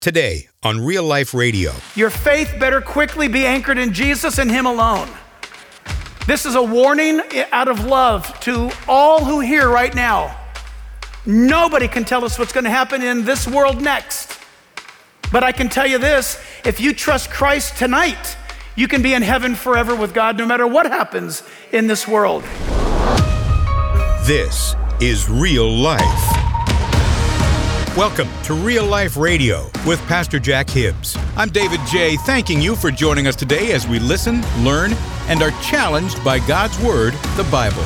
Today on Real Life Radio. Your faith better quickly be anchored in Jesus and Him alone. This is a warning out of love to all who hear right now. Nobody can tell us what's going to happen in this world next. But I can tell you this, if you trust Christ tonight, you can be in heaven forever with God no matter what happens in this world. This is Real Life. Welcome to Real Life Radio with Pastor Jack Hibbs. I'm David J., thanking you for joining us today as we listen, learn, and are challenged by God's Word, the Bible.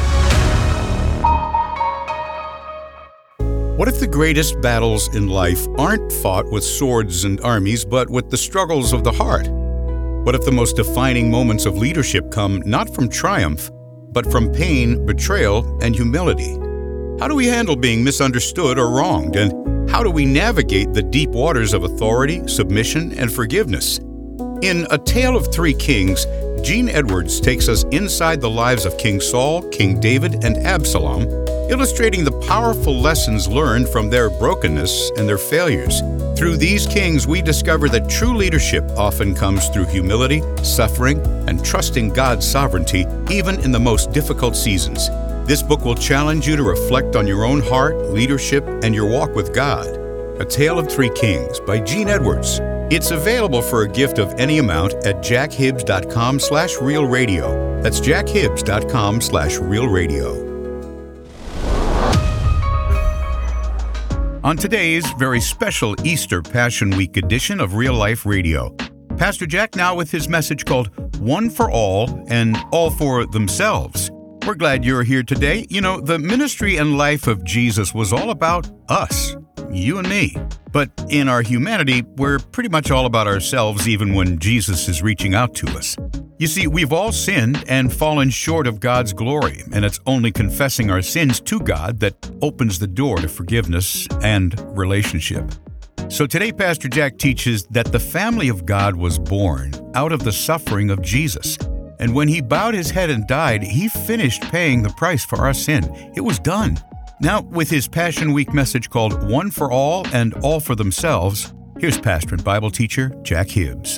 What if the greatest battles in life aren't fought with swords and armies, but with the struggles of the heart? What if the most defining moments of leadership come not from triumph, but from pain, betrayal, and humility? How do we handle being misunderstood or wronged, and how do we navigate the deep waters of authority, submission, and forgiveness? In A Tale of Three Kings, Gene Edwards takes us inside the lives of King Saul, King David, and Absalom, illustrating the powerful lessons learned from their brokenness and their failures. Through these kings, we discover that true leadership often comes through humility, suffering, and trusting God's sovereignty, even in the most difficult seasons. This book will challenge you to reflect on your own heart, leadership, and your walk with God. A Tale of Three Kings by Gene Edwards. It's available for a gift of any amount at jackhibbs.com/realradio. That's jackhibbs.com/realradio. On today's very special Easter Passion Week edition of Real Life Radio, Pastor Jack now with his message called One for All and All for Themselves. We're glad you're here today. You know, the ministry and life of Jesus was all about us, you and me. But in our humanity, we're pretty much all about ourselves even when Jesus is reaching out to us. You see, we've all sinned and fallen short of God's glory, and it's only confessing our sins to God that opens the door to forgiveness and relationship. So today, Pastor Jack teaches that the family of God was born out of the suffering of Jesus. And when he bowed his head and died, he finished paying the price for our sin. It was done. Now, with his Passion Week message called One for All and All for Themselves, here's pastor and Bible teacher Jack Hibbs.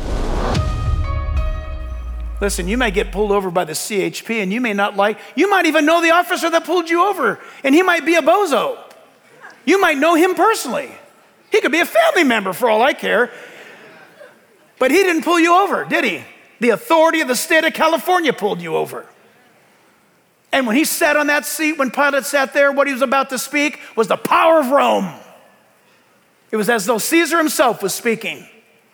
Listen, you may get pulled over by the CHP and you might even know the officer that pulled you over, and he might be a bozo. You might know him personally. He could be a family member for all I care. But he didn't pull you over, did he? The authority of the state of California pulled you over. And when he sat on that seat, when Pilate sat there, what he was about to speak was the power of Rome. It was as though Caesar himself was speaking.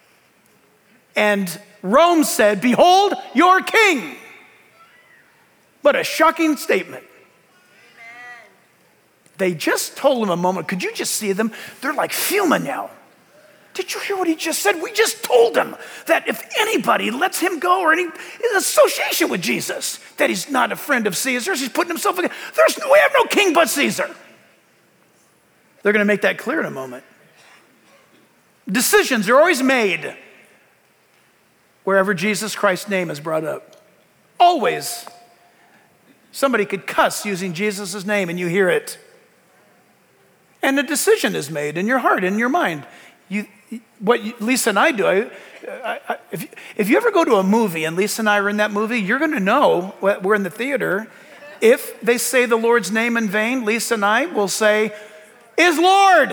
And Rome said, "Behold your king." What a shocking statement. Amen. They just told him a moment. Could you just see them? They're like fuming now. Did you hear what he just said? We just told him that if anybody lets him go or any association with Jesus, that he's not a friend of Caesar's. He's putting himself in. We have no king but Caesar. They're going to make that clear in a moment. Decisions are always made wherever Jesus Christ's name is brought up. Always. Somebody could cuss using Jesus' name and you hear it. And a decision is made in your heart, in your mind. Lisa and I do, if you ever go to a movie and Lisa and I are in that movie, you're going to know, we're in the theater, if they say the Lord's name in vain, Lisa and I will say, "Is Lord."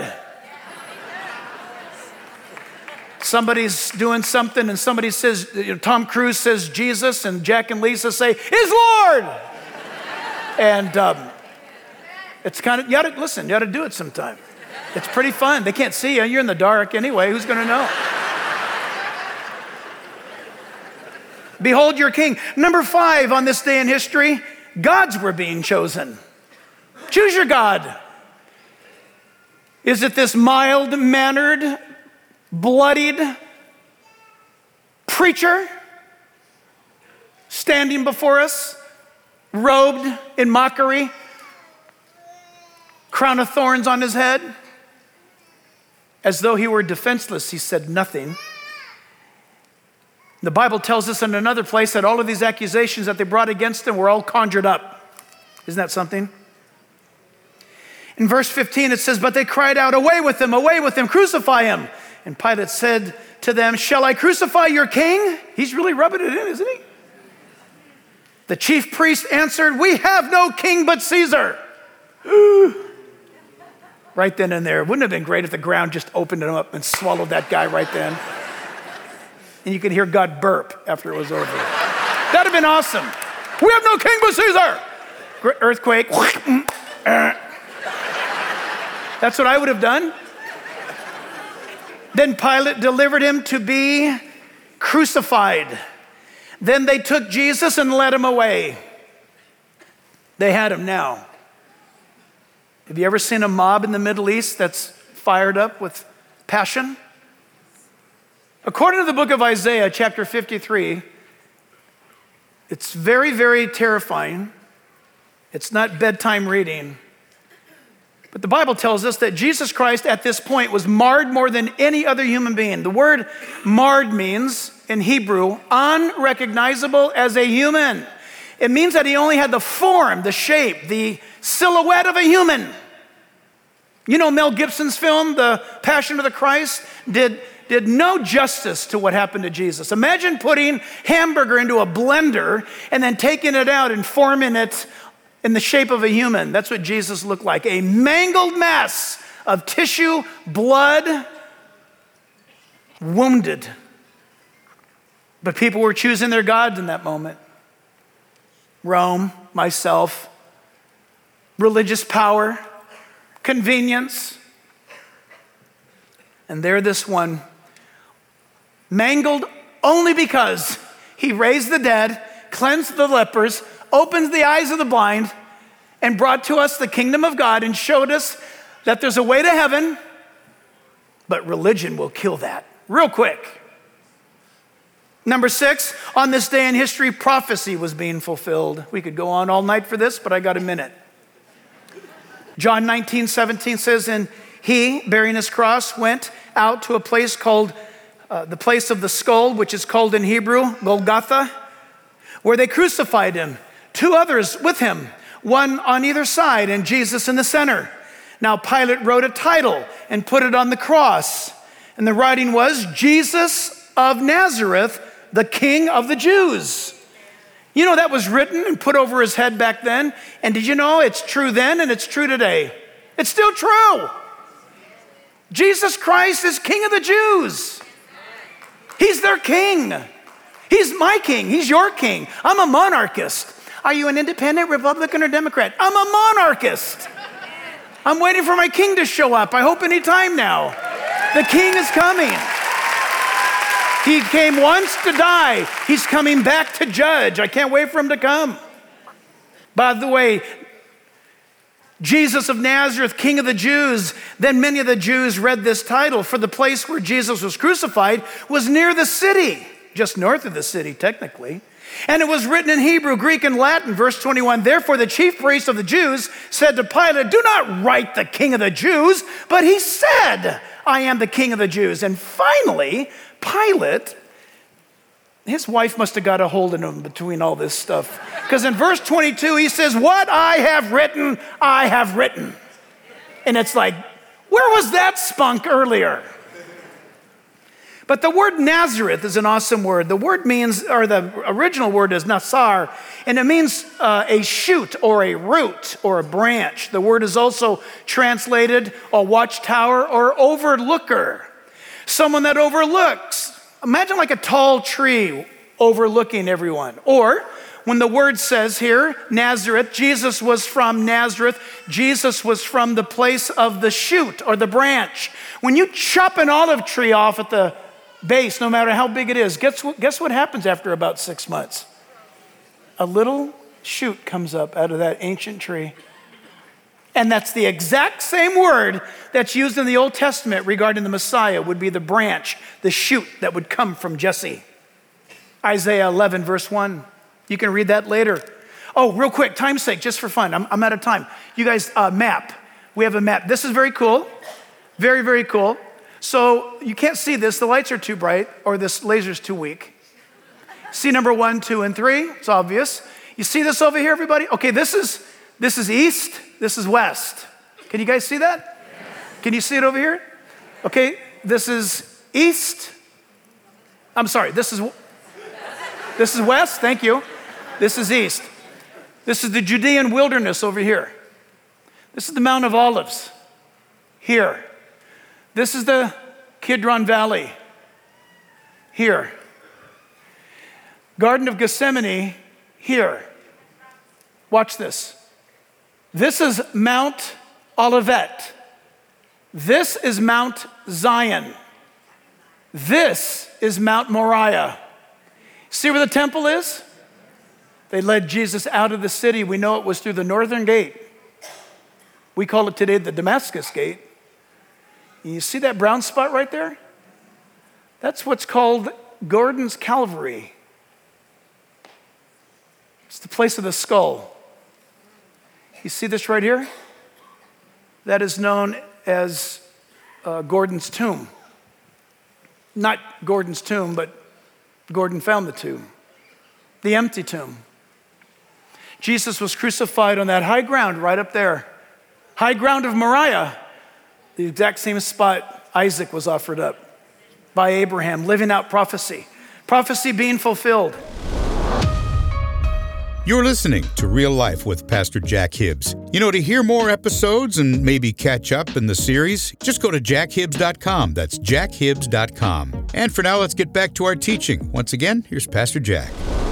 Somebody's doing something and somebody says, Tom Cruise says Jesus, and Jack and Lisa say, "Is Lord." And it's kind of, you ought to do it sometime. It's pretty fun. They can't see you. You're in the dark anyway. Who's going to know? Behold your king. Number 5 on this day in history, gods were being chosen. Choose your God. Is it this mild-mannered, bloodied preacher standing before us, robed in mockery, crown of thorns on his head? As though he were defenseless, he said nothing. The Bible tells us in another place that all of these accusations that they brought against him were all conjured up. Isn't that something? In verse 15, it says, but they cried out, away with him, crucify him. And Pilate said to them, "Shall I crucify your king?" He's really rubbing it in, isn't he? The chief priest answered, "We have no king but Caesar." Right then and there. Wouldn't it have been great if the ground just opened it up and swallowed that guy right then? And you could hear God burp after it was over. That'd have been awesome. "We have no king but Caesar." Earthquake. That's what I would have done. Then Pilate delivered him to be crucified. Then they took Jesus and led him away. They had him now. Have you ever seen a mob in the Middle East that's fired up with passion? According to the book of Isaiah, chapter 53, it's very, very terrifying. It's not bedtime reading. But the Bible tells us that Jesus Christ at this point was marred more than any other human being. The word marred means, in Hebrew, unrecognizable as a human. It means that he only had the form, the shape, the silhouette of a human. You know Mel Gibson's film, The Passion of the Christ, did no justice to what happened to Jesus. Imagine putting hamburger into a blender and then taking it out and forming it in the shape of a human. That's what Jesus looked like, a mangled mess of tissue, blood, wounded. But people were choosing their gods in that moment. Rome, myself, religious power, convenience. And there this one, mangled only because he raised the dead, cleansed the lepers, opened the eyes of the blind, and brought to us the kingdom of God and showed us that there's a way to heaven, but religion will kill that real quick. Number 6, on this day in history, prophecy was being fulfilled. We could go on all night for this, but I got a minute. John 19:17 says, "And he, bearing his cross, went out to a place called the place of the skull, which is called in Hebrew, Golgotha, where they crucified him. 2 others with him, one on either side, and Jesus in the center. Now Pilate wrote a title and put it on the cross. And the writing was, Jesus of Nazareth, the King of the Jews." You know, that was written and put over his head back then. And did you know it's true then and it's true today? It's still true. Jesus Christ is King of the Jews. He's their king. He's my king. He's your king. I'm a monarchist. Are you an independent, Republican, or Democrat? I'm a monarchist. I'm waiting for my king to show up. I hope any time now. The king is coming. He came once to die. He's coming back to judge. I can't wait for him to come. By the way, Jesus of Nazareth, King of the Jews. Then many of the Jews read this title, for the place where Jesus was crucified was near the city, just north of the city, technically. And it was written in Hebrew, Greek, and Latin. Verse 21, "Therefore the chief priests of the Jews said to Pilate, 'Do not write the King of the Jews,' but he said, 'I am the King of the Jews.'" And finally, Pilate, his wife must have got a hold of him between all this stuff. Because in verse 22, he says, "What I have written, I have written." And it's like, where was that spunk earlier? But the word Nazareth is an awesome word. The word means, or the original word is Nasar, and it means a shoot or a root or a branch. The word is also translated a watchtower or overlooker. Someone that overlooks. Imagine like a tall tree overlooking everyone. Or when the word says here, Nazareth, Jesus was from Nazareth. Jesus was from the place of the shoot or the branch. When you chop an olive tree off at the base, no matter how big it is, guess what happens after about 6 months? A little shoot comes up out of that ancient tree. And that's the exact same word that's used in the Old Testament regarding the Messiah, would be the branch, the shoot that would come from Jesse. Isaiah 11, verse 1. You can read that later. Oh, real quick, time's sake, just for fun. I'm out of time. You guys, map. We have a map. This is very cool. Very, very cool. So you can't see this. The lights are too bright, or this laser's too weak. See number 1, 2, and 3. It's obvious. You see this over here, everybody? Okay, this is east. This is west. Can you guys see that? Yes. Can you see it over here? Okay, this is east. I'm sorry, this is west, thank you. This is east. This is the Judean wilderness over here. This is the Mount of Olives here. This is the Kidron Valley here. Garden of Gethsemane here. Watch this. This is Mount Olivet. This is Mount Zion. This is Mount Moriah. See where the temple is? They led Jesus out of the city. We know it was through the northern gate. We call it today the Damascus Gate. And you see that brown spot right there? That's what's called Gordon's Calvary. It's the place of the skull. You see this right here? That is known as Gordon's tomb. Not Gordon's tomb, but Gordon found the tomb, the empty tomb. Jesus was crucified on that high ground right up there. High ground of Moriah, the exact same spot Isaac was offered up by Abraham, living out prophecy. Prophecy being fulfilled. You're listening to Real Life with Pastor Jack Hibbs. You know, to hear more episodes and maybe catch up in the series, just go to jackhibbs.com. That's jackhibbs.com. And for now, let's get back to our teaching. Once again, here's Pastor Jack.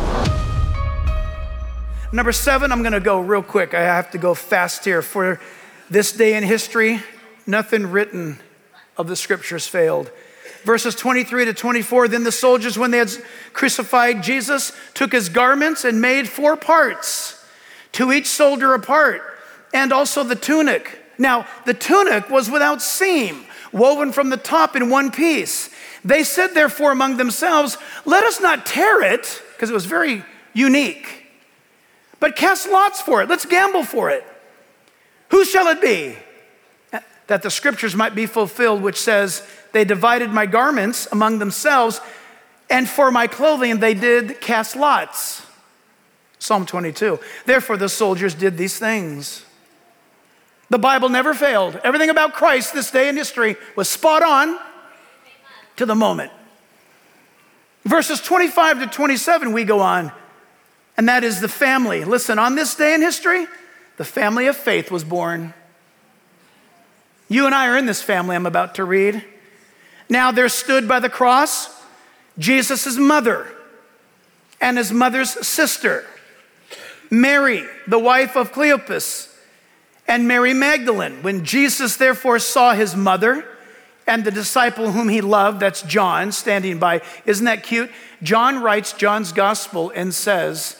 Number 7, I'm going to go real quick. I have to go fast here. For this day in history, nothing written of the scriptures failed. Verses 23 to 24, then the soldiers, when they had crucified Jesus, took his garments and made 4 parts, to each soldier a part, and also the tunic. Now, the tunic was without seam, woven from the top in one piece. They said, therefore, among themselves, let us not tear it, because it was very unique, but cast lots for it. Let's gamble for it. Who shall it be? That the scriptures might be fulfilled, which says, they divided my garments among themselves, and for my clothing they did cast lots. Psalm 22. Therefore the soldiers did these things. The Bible never failed. Everything about Christ this day in history was spot on to the moment. Verses 25 to 27 we go on, and that is the family. Listen, on this day in history, the family of faith was born. You and I are in this family I'm about to read. Now there stood by the cross Jesus' mother and his mother's sister, Mary, the wife of Cleopas, and Mary Magdalene. When Jesus therefore saw his mother and the disciple whom he loved, that's John, standing by. Isn't that cute? John writes John's gospel and says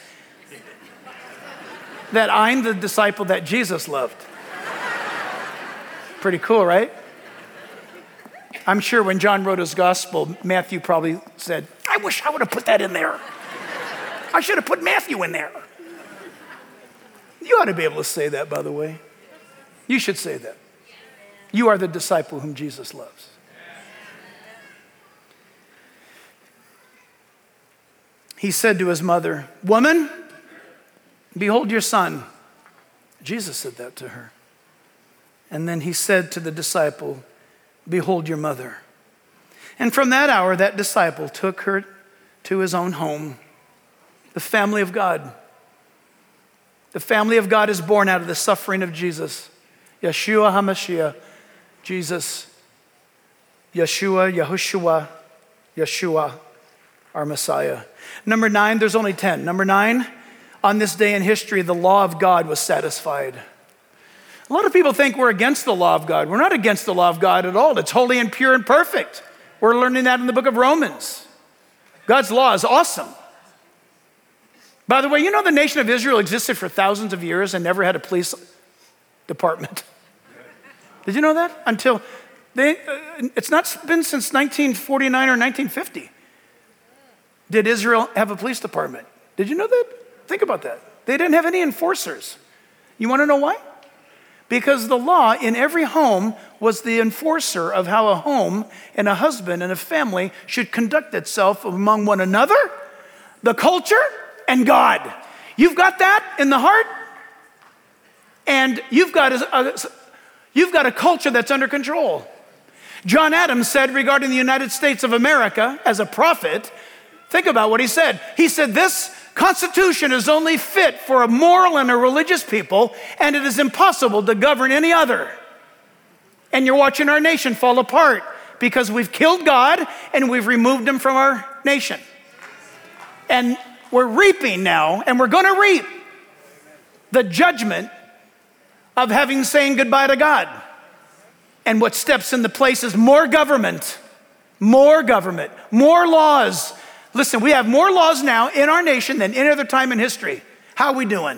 that I'm the disciple that Jesus loved. Pretty cool, right? I'm sure when John wrote his gospel, Matthew probably said, I wish I would have put that in there. I should have put Matthew in there. You ought to be able to say that, by the way. You should say that. You are the disciple whom Jesus loves. He said to his mother, woman, behold your son. Jesus said that to her. And then he said to the disciple, behold your mother. And from that hour, that disciple took her to his own home, the family of God. The family of God is born out of the suffering of Jesus. Yeshua HaMashiach, Jesus, Yahushua, Yeshua, our Messiah. Number 9, there's only 10. Number 9, on this day in history, the law of God was satisfied. A lot of people think we're against the law of God. We're not against the law of God at all. It's holy and pure and perfect. We're learning that in the book of Romans. God's law is awesome. By the way, you know the nation of Israel existed for thousands of years and never had a police department. Did you know that? Until it's not been since 1949 or 1950 did Israel have a police department. Did you know that? Think about that. They didn't have any enforcers. You want to know why? Because the law in every home was the enforcer of how a home and a husband and a family should conduct itself among one another, the culture, and God. You've got that in the heart, and you've got a culture that's under control. John Adams said regarding the United States of America as a prophet, think about what he said. He said, this Constitution is only fit for a moral and a religious people, and it is impossible to govern any other. And you're watching our nation fall apart because we've killed God and we've removed him from our nation. And we're reaping now, and we're going to reap the judgment of having saying goodbye to God. And what steps into place is more government, more laws. Listen, we have more laws now in our nation than any other time in history. How are we doing?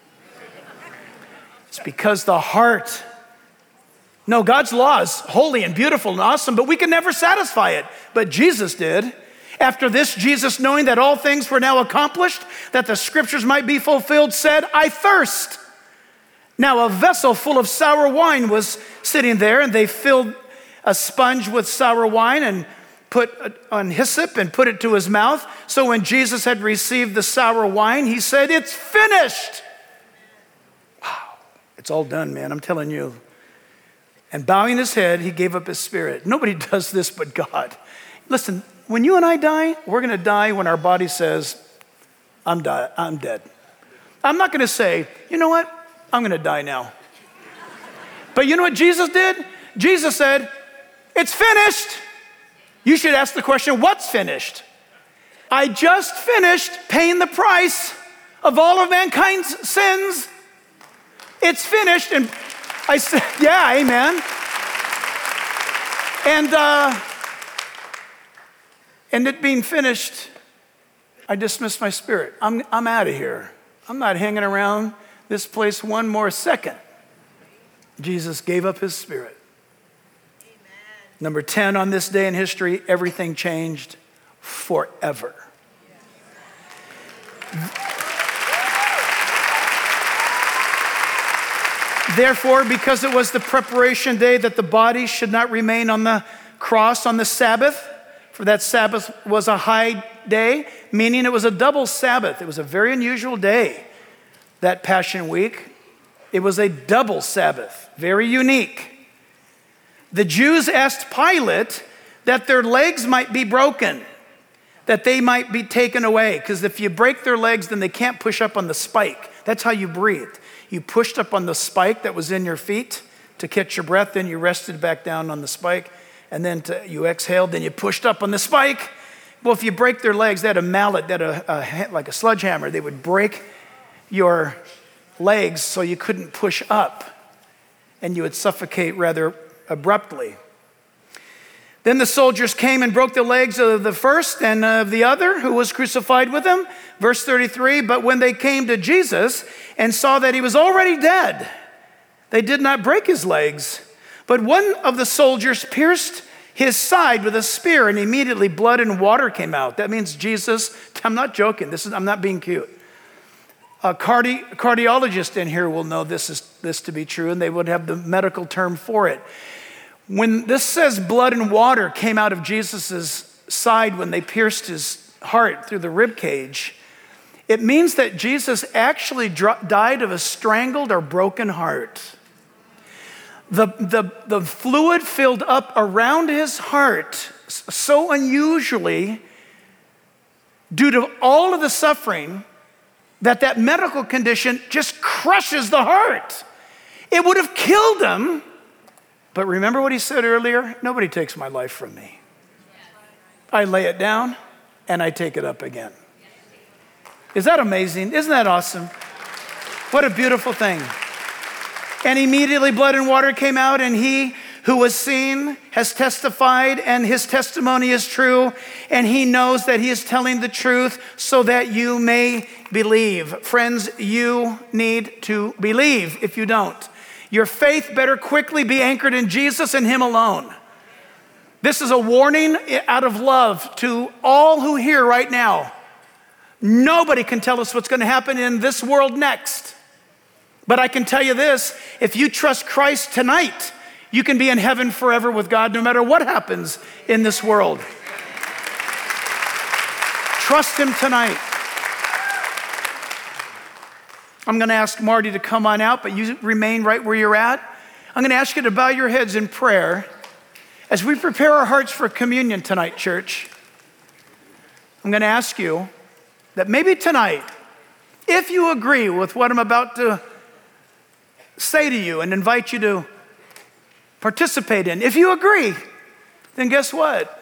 It's because the heart. No, God's law is holy and beautiful and awesome, but we can never satisfy it. But Jesus did. After this, Jesus, knowing that all things were now accomplished, that the scriptures might be fulfilled, said, I thirst. Now a vessel full of sour wine was sitting there, and they filled a sponge with sour wine and put on hyssop and put it to his mouth. So when Jesus had received the sour wine, he said, it's finished. Wow, it's all done, man, I'm telling you. And bowing his head, he gave up his spirit. Nobody does this but God. Listen, when you and I die, we're going to die when our body says, I'm dead. I'm not going to say, you know what? I'm going to die now. But you know what Jesus did? Jesus said, it's finished. You should ask the question, what's finished? I just finished paying the price of all of mankind's sins. It's finished. And I said, yeah, amen. And it being finished, I dismissed my spirit. I'm out of here. I'm not hanging around this place one more second. Jesus gave up his spirit. Amen. Number 10, on this day in history, everything changed forever. Therefore, because it was the preparation day that the body should not remain on the cross on the Sabbath, for that Sabbath was a high day, meaning it was a double Sabbath. It was a very unusual day, that Passion Week. It was a double Sabbath, very unique. The Jews asked Pilate that their legs might be broken, that they might be taken away, because if you break their legs, then they can't push up on the spike. That's how you breathed. You pushed up on the spike that was in your feet to catch your breath, then you rested back down on the spike, and then you exhaled, then you pushed up on the spike. Well, if you break their legs, they had a mallet, they had like a sledgehammer. They would break your legs so you couldn't push up, and you would suffocate rather abruptly. Then the soldiers came and broke the legs of the first and of the other who was crucified with him. Verse 33, but when they came to Jesus and saw that he was already dead, they did not break his legs. But one of the soldiers pierced his side with a spear, and immediately blood and water came out. That means Jesus, I'm not joking, I'm not being cute. A cardiologist in here will know this to be true, and they would have the medical term for it. When this says blood and water came out of Jesus' side when they pierced his heart through the rib cage, it means that Jesus actually died of a strangled or broken heart. The fluid filled up around his heart so unusually due to all of the suffering that medical condition just crushes the heart. It would have killed him. But remember what he said earlier? Nobody takes my life from me. I lay it down and I take it up again. Is that amazing? Isn't that awesome? What a beautiful thing. And immediately blood and water came out, and he who was seen has testified, and his testimony is true, and he knows that he is telling the truth so that you may believe. Friends, you need to believe if you don't. Your faith better quickly be anchored in Jesus and him alone. This is a warning out of love to all who hear right now. Nobody can tell us what's going to happen in this world next. But I can tell you this, if you trust Christ tonight, you can be in heaven forever with God no matter what happens in this world. Trust him tonight. I'm going to ask Marty to come on out, but you remain right where you're at. I'm going to ask you to bow your heads in prayer. As we prepare our hearts for communion tonight, church, I'm going to ask you that maybe tonight, if you agree with what I'm about to say to you and invite you to participate in, if you agree, then guess what?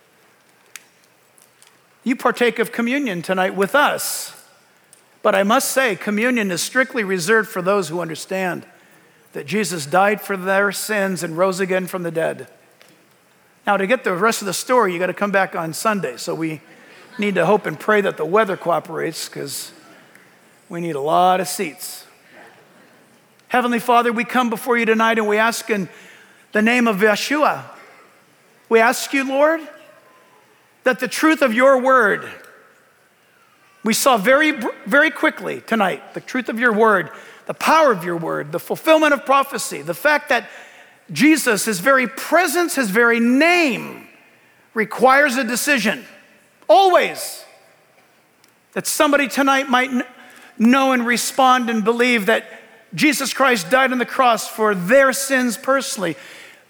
You partake of communion tonight with us. But I must say, communion is strictly reserved for those who understand that Jesus died for their sins and rose again from the dead. Now, to get the rest of the story, you got to come back on Sunday. So we need to hope and pray that the weather cooperates, because we need a lot of seats. Heavenly Father, we come before you tonight and we ask in the name of Yeshua, we ask you, Lord, that the truth of your word, we saw very, very quickly tonight, the truth of your word, the power of your word, the fulfillment of prophecy, the fact that Jesus, his very presence, his very name requires a decision, always. That somebody tonight might know and respond and believe that Jesus Christ died on the cross for their sins personally.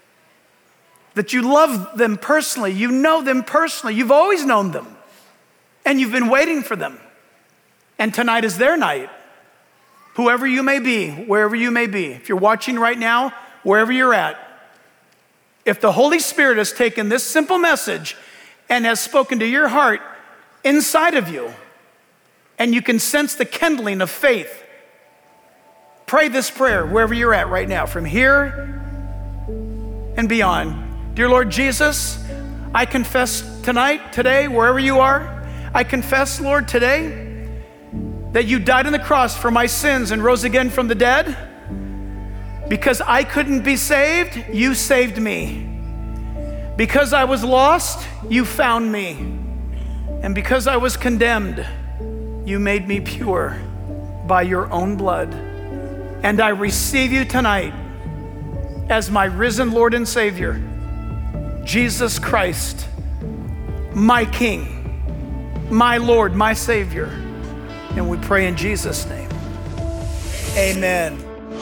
That you love them personally, you know them personally, you've always known them, and you've been waiting for them. And tonight is their night. Whoever you may be, wherever you may be, if you're watching right now, wherever you're at, if the Holy Spirit has taken this simple message and has spoken to your heart inside of you, and you can sense the kindling of faith, pray this prayer wherever you're at right now, from here and beyond. Dear Lord Jesus, I confess tonight, today, wherever you are, I confess, Lord, today, that you died on the cross for my sins and rose again from the dead. Because I couldn't be saved, you saved me. Because I was lost, you found me. And because I was condemned, you made me pure by your own blood. And I receive you tonight as my risen Lord and Savior, Jesus Christ, my King, my Lord, my Savior. And we pray in Jesus' name. Amen.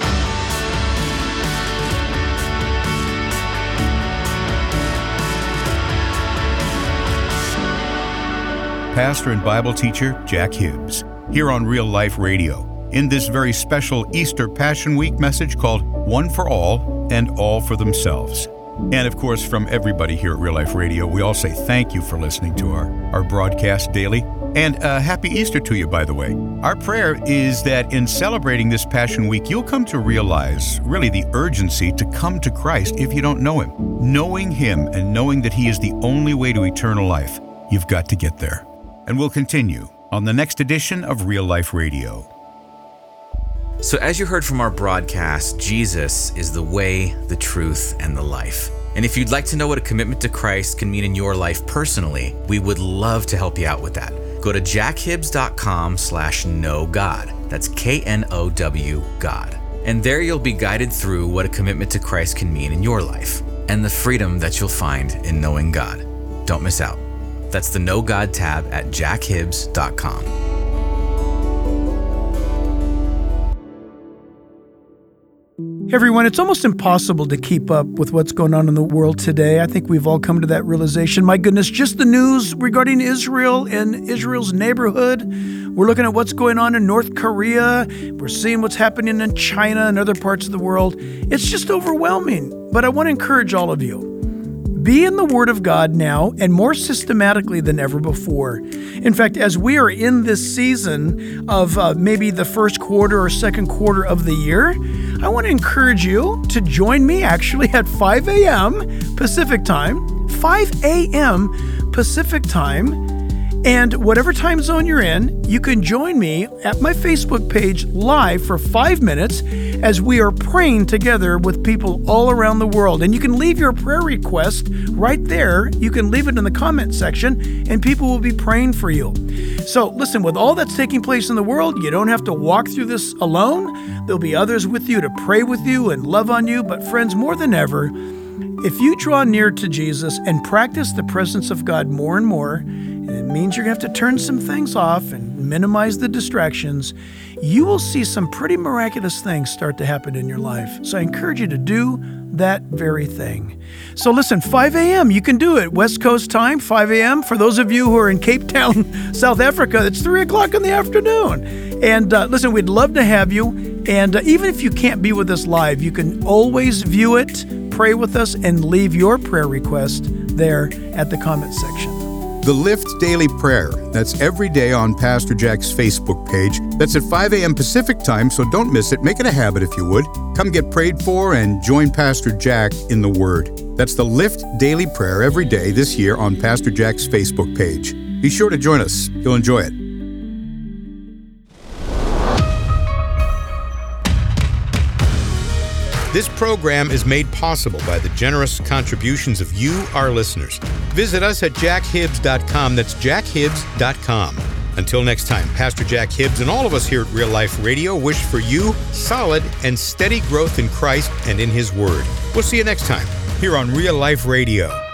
Pastor and Bible teacher Jack Hibbs, here on Real Life Radio, in this very special Easter Passion Week message called One for All and All for Themselves. And of course, from everybody here at Real Life Radio, we all say thank you for listening to our broadcast daily. And happy Easter to you, by the way. Our prayer is that in celebrating this Passion Week, you'll come to realize really the urgency to come to Christ if you don't know him. Knowing him and knowing that he is the only way to eternal life, you've got to get there. And we'll continue on the next edition of Real Life Radio. So as you heard from our broadcast, Jesus is the way, the truth, and the life. And if you'd like to know what a commitment to Christ can mean in your life personally, we would love to help you out with that. Go to jackhibbs.com/knowgod. That's KNOW God. And there you'll be guided through what a commitment to Christ can mean in your life and the freedom that you'll find in knowing God. Don't miss out. That's the Know God tab at jackhibbs.com. Hey everyone, it's almost impossible to keep up with what's going on in the world today. I think we've all come to that realization. My goodness, just the news regarding Israel and Israel's neighborhood. We're looking at what's going on in North Korea. We're seeing what's happening in China and other parts of the world. It's just overwhelming. But I want to encourage all of you. Be in the Word of God now and more systematically than ever before. In fact, as we are in this season of maybe the first quarter or second quarter of the year, I want to encourage you to join me actually at 5 a.m. Pacific time, 5 a.m. Pacific time. And whatever time zone you're in, you can join me at my Facebook page live for 5 minutes as we are praying together with people all around the world. And you can leave your prayer request right there. You can leave it in the comment section and people will be praying for you. So listen, with all that's taking place in the world, you don't have to walk through this alone. There'll be others with you to pray with you and love on you. But friends, more than ever, if you draw near to Jesus and practice the presence of God more and more, It means you're going to have to turn some things off and minimize the distractions. You will see some pretty miraculous things start to happen in your life. So I encourage you to do that very thing. So listen, 5 a.m., you can do it. West Coast time, 5 a.m. For those of you who are in Cape Town, South Africa, it's 3 o'clock in the afternoon. And listen, we'd love to have you. And even if you can't be with us live, you can always view it, pray with us, and leave your prayer request there at the comment section. The Lift Daily Prayer. That's every day on Pastor Jack's Facebook page. That's at 5 a.m. Pacific time, so don't miss it. Make it a habit if you would. Come get prayed for and join Pastor Jack in the Word. That's the Lift Daily Prayer every day this year on Pastor Jack's Facebook page. Be sure to join us. You'll enjoy it. This program is made possible by the generous contributions of you, our listeners. Visit us at jackhibbs.com. That's jackhibbs.com. Until next time, Pastor Jack Hibbs and all of us here at Real Life Radio wish for you solid and steady growth in Christ and in His Word. We'll see you next time here on Real Life Radio.